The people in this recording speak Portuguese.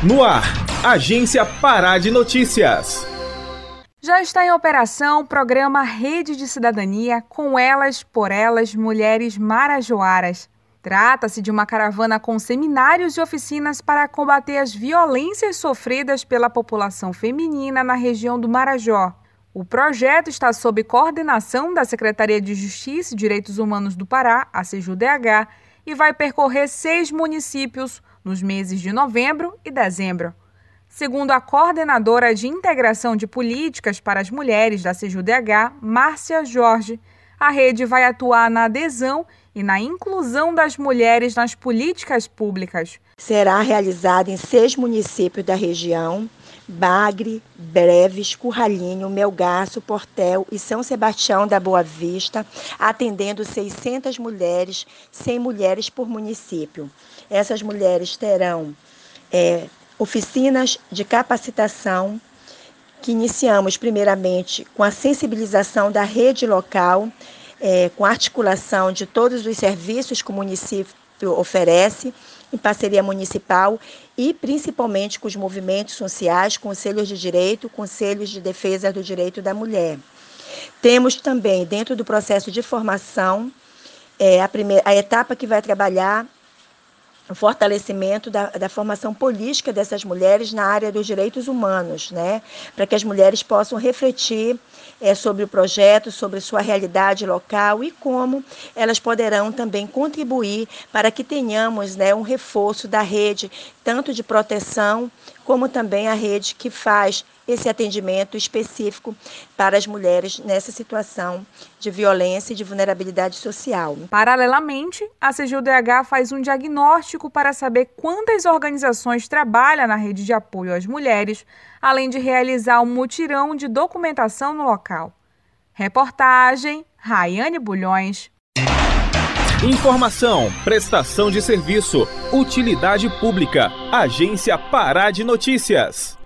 No ar, Agência Pará de Notícias. Já está em operação o programa Rede de Cidadania Com Elas, Por Elas, Mulheres Marajoaras. Trata-se de uma caravana com seminários e oficinas para combater as violências sofridas pela população feminina na região do Marajó. O projeto está sob coordenação da Secretaria de Justiça e Direitos Humanos do Pará, a SEJUDH, e vai percorrer 6 municípios nos meses de novembro e dezembro. Segundo a coordenadora de integração de políticas para as mulheres da SEJUDH, Márcia Jorge, a rede vai atuar na adesão e na inclusão das mulheres nas políticas públicas. Será realizada em 6 municípios da região: Bagre, Breves, Curralinho, Melgaço, Portel e São Sebastião da Boa Vista, atendendo 600 mulheres, 100 mulheres por município. Essas mulheres terão oficinas de capacitação, que iniciamos primeiramente com a sensibilização da rede local, com a articulação de todos os serviços que o município oferece, em parceria municipal e principalmente com os movimentos sociais, conselhos de direito, conselhos de defesa do direito da mulher. Temos também, dentro do processo de formação, a etapa que vai trabalhar o fortalecimento da formação política dessas mulheres na área dos direitos humanos, né? Para que as mulheres possam refletir sobre o projeto, sobre sua realidade local e como elas poderão também contribuir para que tenhamos, né, um reforço da rede, tanto de proteção, como também a rede que faz esse atendimento específico para as mulheres nessa situação de violência e de vulnerabilidade social. Paralelamente, a SEJUDH faz um diagnóstico para saber quantas organizações trabalham na rede de apoio às mulheres, além de realizar um mutirão de documentação no local. Reportagem, Raiane Bulhões. Informação, prestação de serviço, utilidade pública, Agência Pará de Notícias.